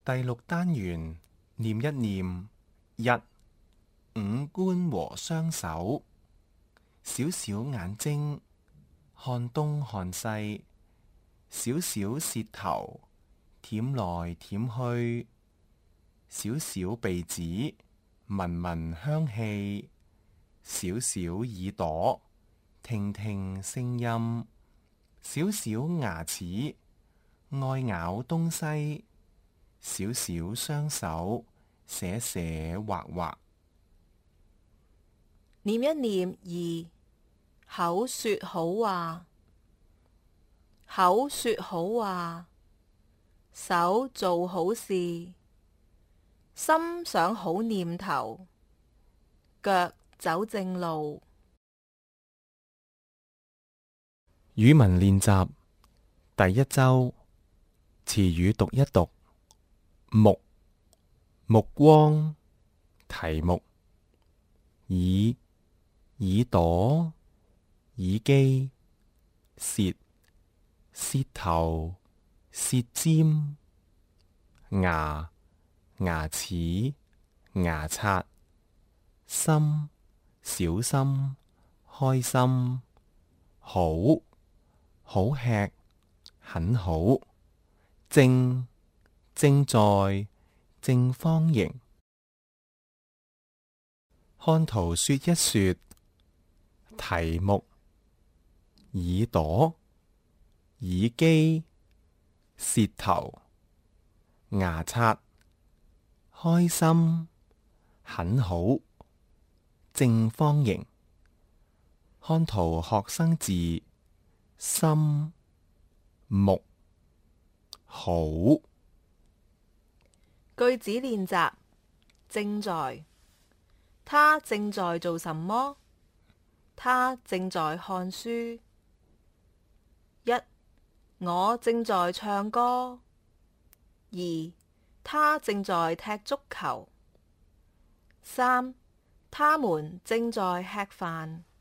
第六單元，念一念。一、五官和雙手。小小眼睛，看東看西，小小舌頭，舔來舔去，小小鼻子，聞聞香氣，小小耳朵，聽聽聲音，小小牙齒，愛咬東西，小小雙手，寫寫畫畫。 念一念。二、口說好話。口說好話，手做好事，心想好念頭，腳走正路。 語文練習第一周，詞語讀一讀。目，目光。題目：耳，耳朵，耳機。舌，舌頭，舌尖。牙，牙齒，牙刷。心，小心，開心。好，好吃，很好。正，正在，正方形。看圖說一說。題目：耳朵，耳機，舌頭，牙刷。開心，很好，正方形。看圖學生字：心，目。好。 句子練習：正在。他正在做什麼？他正在看書。一、我正在唱歌。二、他正在踢足球。三、他們正在吃飯。